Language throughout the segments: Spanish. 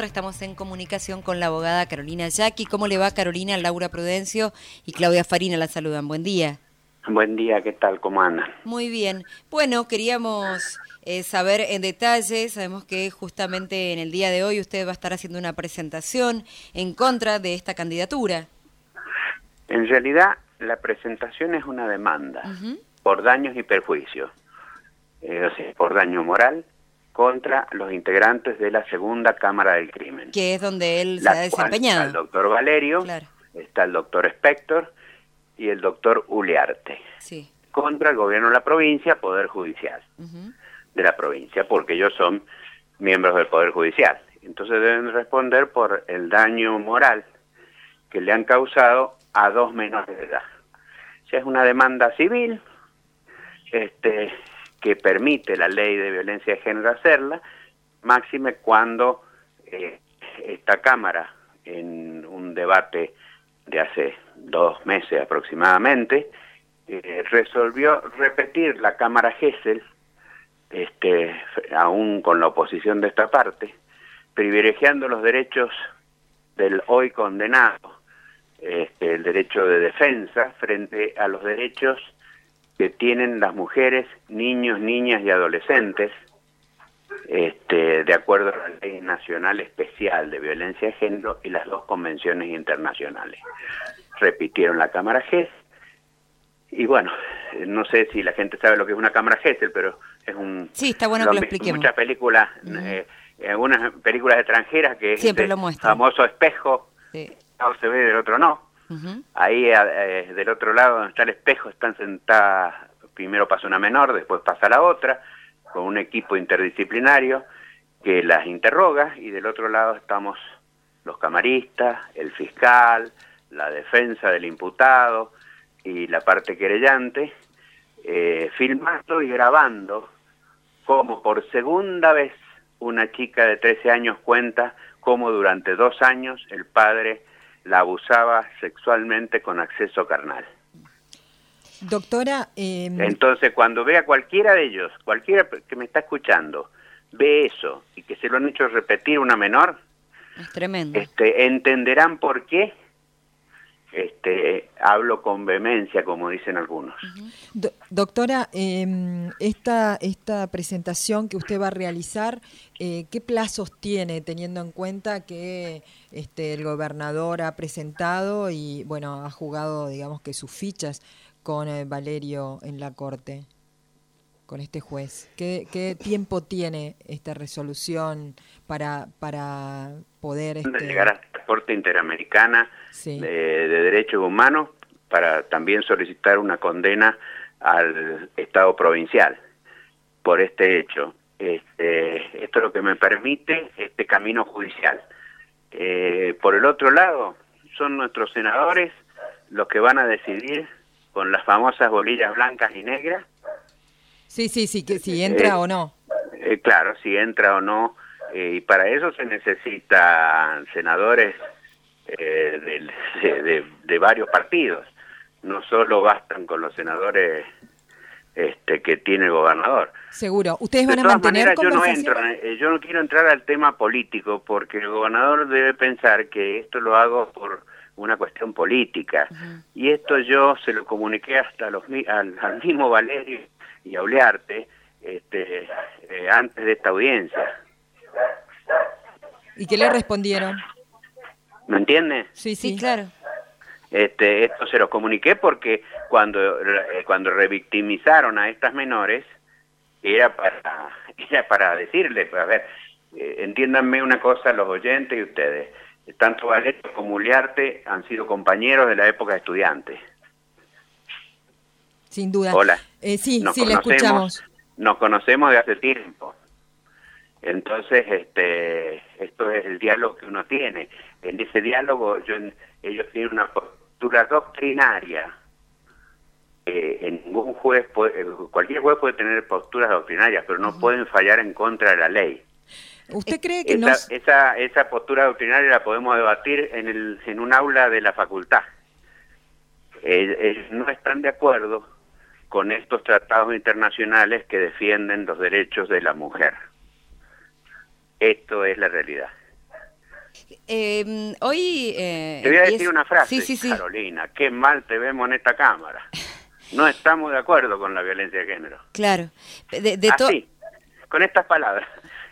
contra. Estamos en comunicación con la abogada Carolina Yaqui. ¿Cómo le va, Carolina? Laura Prudencio y Claudia Farina la saludan. Buen día. Buen día, ¿qué tal? ¿Cómo andan? Muy bien. Bueno, queríamos saber en detalle, sabemos que justamente en el día de hoy usted va a estar haciendo una presentación en contra de esta candidatura. En realidad, la presentación es una demanda por daños y perjuicios, o sea, por daño moral contra los integrantes de la segunda Cámara del Crimen. Que es donde él se ha desempeñado. Está el doctor Valerio, claro. Está el doctor Spector y el doctor Uliarte. Sí. Contra el gobierno de la provincia, Poder Judicial de la provincia, porque ellos son miembros del Poder Judicial. Entonces deben responder por el daño moral que le han causado a 2 menores de edad. O sea, es una demanda civil que permite la ley de violencia de género hacerla, máxime cuando esta Cámara, en un debate de hace 2 meses aproximadamente, resolvió repetir la Cámara Gesell, aún con la oposición de esta parte, privilegiando los derechos del hoy condenado, el derecho de defensa frente a los derechos que tienen las mujeres, niños, niñas y adolescentes, de acuerdo a la Ley Nacional Especial de Violencia de Género y las 2 convenciones internacionales. Repitieron la Cámara Gesell, y bueno, no sé si la gente sabe lo que es una Cámara Gesell, pero es un... Sí, está bueno que lo expliquemos. Muchas películas, algunas películas extranjeras que siempre lo muestran. Famoso espejo, sí. Un se ve, del otro no. Ahí del otro lado donde está el espejo están sentadas, primero pasa una menor, después pasa la otra, con un equipo interdisciplinario que las interroga, y del otro lado estamos los camaristas, el fiscal, la defensa del imputado y la parte querellante, filmando y grabando cómo por segunda vez una chica de 13 años cuenta cómo durante 2 años el padre la abusaba sexualmente con acceso carnal. Doctora... Entonces, cuando vea cualquiera de ellos, cualquiera que me está escuchando, ve eso y que se lo han hecho repetir una menor, es tremendo. Entenderán por qué hablo con vehemencia, como dicen algunos. Doctora, esta presentación que usted va a realizar, ¿qué plazos tiene, teniendo en cuenta que el gobernador ha presentado y bueno, ha jugado, digamos, que sus fichas con Valerio en la corte, con este juez? ¿Qué tiempo tiene esta resolución para poder llegar a la Corte Interamericana sí. de Derechos Humanos para también solicitar una condena al Estado provincial por este hecho? Esto es lo que me permite este camino judicial. Por el otro lado, son nuestros senadores los que van a decidir con las famosas bolillas blancas y negras. Sí, que si entra o no. Claro, si entra o no, y para eso se necesitan senadores de varios partidos. No solo bastan con los senadores que tiene el gobernador. Seguro. ¿Ustedes van a mantener conversaciones? Yo no quiero entrar al tema político, porque el gobernador debe pensar que esto lo hago por una cuestión política. Y esto yo se lo comuniqué hasta al mismo Valerio y a Uliarte antes de esta audiencia. ¿Y qué le respondieron? ¿Me entiende? Sí, claro. Esto se lo comuniqué porque cuando revictimizaron a estas menores era para decirles, a ver, entiéndanme una cosa los oyentes y ustedes, tanto Valerio como Uliarte han sido compañeros de la época de estudiantes. Sin duda. Hola. Sí, le escuchamos. Nos conocemos de hace tiempo. Entonces, esto es el diálogo que uno tiene. En ese diálogo ellos tienen una postura doctrinaria. Ningún juez cualquier juez puede tener posturas doctrinarias, pero no pueden fallar en contra de la ley. ¿Usted cree que esa postura doctrinaria la podemos debatir en un aula de la facultad? Ellos no están de acuerdo con estos tratados internacionales que defienden los derechos de la mujer. Esto es la realidad. Hoy... te voy a decir una frase, sí. Carolina, qué mal te vemos en esta Cámara. No estamos de acuerdo con la violencia de género. Claro. Así, con estas palabras.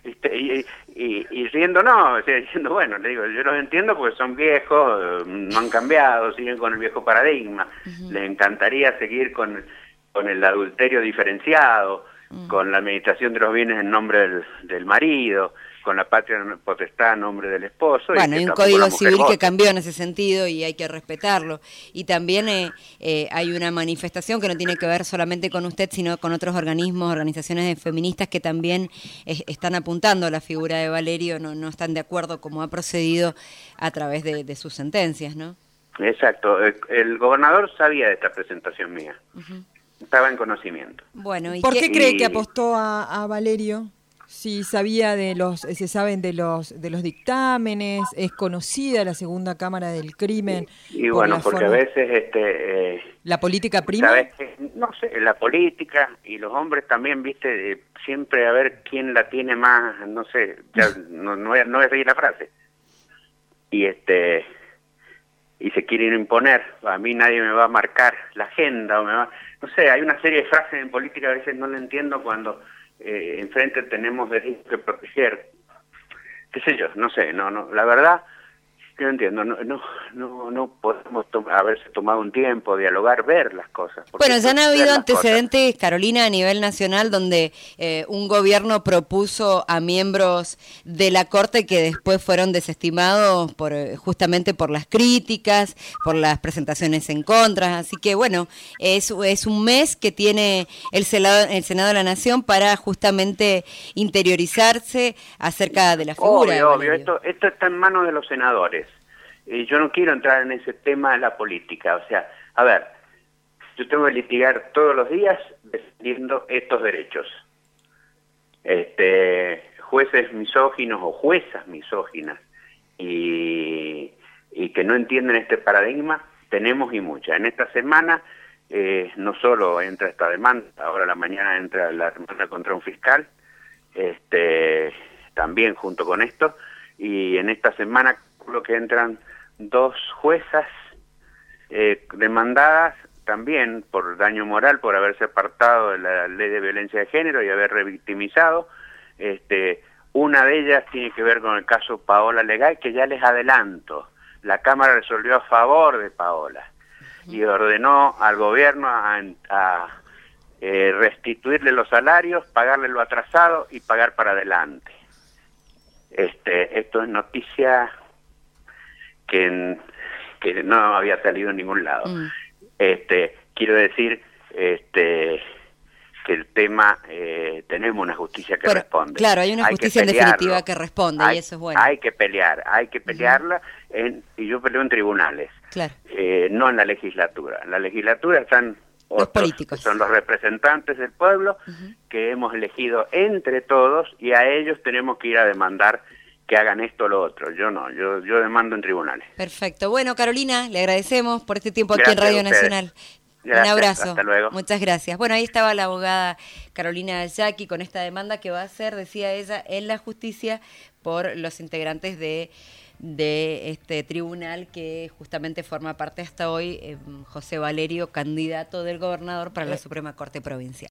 Y riendo no, o sea, diciendo, bueno, le digo, yo los entiendo porque son viejos, no han cambiado, siguen con el viejo paradigma. Les encantaría seguir con el adulterio diferenciado, con la administración de los bienes en nombre del marido, con la patria potestad en nombre del esposo. Bueno, hay un código civil que cambió en ese sentido y hay que respetarlo. Y también hay una manifestación que no tiene que ver solamente con usted, sino con otros organismos, organizaciones feministas que también están apuntando a la figura de Valerio, no están de acuerdo como ha procedido a través de sus sentencias, ¿no? Exacto. El gobernador sabía de esta presentación mía. Estaba en conocimiento. Bueno, ¿por qué cree que apostó a Valerio? Si sabía se saben de los dictámenes, es conocida la segunda cámara del crimen. Y bueno, porque a veces la política prima. ¿Sabes qué? No sé, la política y los hombres también, viste, siempre a ver quién la tiene más, no sé, ya no voy a seguir la frase. Y se quieren imponer, a mí nadie me va a marcar la agenda no sé, hay una serie de frases en política a veces no la entiendo cuando enfrente tenemos derechos que proteger, qué sé yo, no sé, la verdad que no entiendo, no podemos haberse tomado un tiempo, dialogar, ver las cosas. Bueno, ya han habido antecedentes, Carolina, a nivel nacional, donde un gobierno propuso a miembros de la Corte que después fueron desestimados justamente por las críticas, por las presentaciones en contra. Así que, bueno, es un mes que tiene el Senado de la Nación para justamente interiorizarse acerca de la figura. Obvio, esto está en manos de los senadores. Yo no quiero entrar en ese tema de la política. O sea, a ver, yo tengo que litigar todos los días defendiendo estos derechos. Jueces misóginos o juezas misóginas y que no entienden este paradigma, tenemos y muchas. En esta semana no solo entra esta demanda, ahora a la mañana entra la demanda contra un fiscal, también junto con esto, y en esta semana lo que entran 2 juezas demandadas también por daño moral, por haberse apartado de la ley de violencia de género y haber revictimizado. Una de ellas tiene que ver con el caso Paola Legay, que ya les adelanto, la Cámara resolvió a favor de Paola y ordenó al gobierno a restituirle los salarios, pagarle lo atrasado y pagar para adelante. Esto es noticia que no había salido en ningún lado. Quiero decir que el tema, tenemos una justicia que responde. Claro, hay una justicia en definitiva que responde y eso es bueno. Hay que pelearla, y yo peleo en tribunales, claro. No en la legislatura. En la legislatura están los políticos, que son los representantes del pueblo, que hemos elegido entre todos, y a ellos tenemos que ir a demandar que hagan esto o lo otro. Yo no, yo demando en tribunales. Perfecto. Bueno, Carolina, le agradecemos por este tiempo aquí en Radio Nacional. Gracias, un abrazo. Hasta luego. Muchas gracias. Bueno, ahí estaba la abogada Carolina Jacqui con esta demanda que va a ser, decía ella, en la justicia por los integrantes de este tribunal que justamente forma parte hasta hoy José Valerio, candidato del gobernador para la Suprema Corte Provincial.